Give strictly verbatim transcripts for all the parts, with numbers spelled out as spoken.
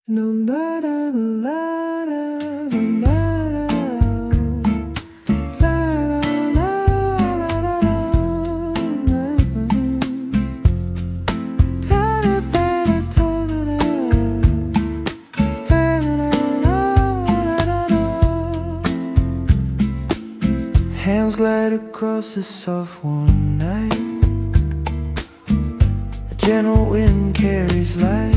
No la la la la la la Hands glide across the soft warm night. A gentle wind carries light.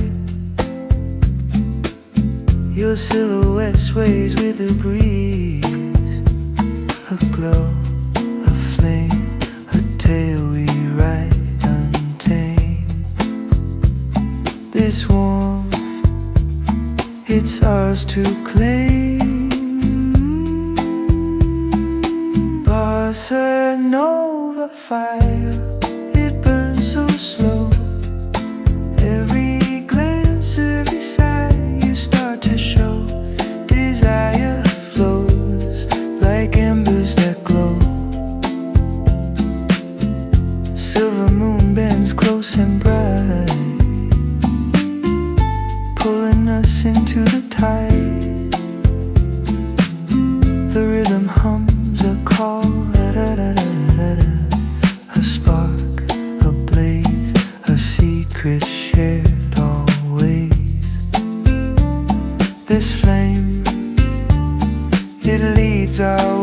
Your silhouette sways with the breeze. A glow, a flame, a tale we write untamed. This warmth, it's ours to claim. Bossa Nova fire, it burns so slow. Every glance, every sigh, you start to show. Desire flows like embers that glow. Silver moon bends close and bright, pulling us into the tide. The rhythm hums a call, a spark, a blaze, a secret shared always. This flame, it leads our